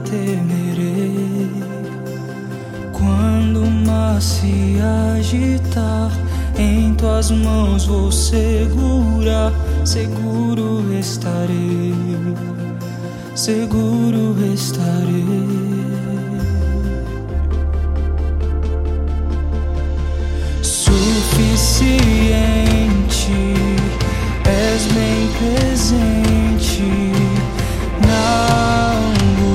temerei. Quando o mar se agitar, em tuas mãos vou segurar. Seguro estarei, seguro estarei.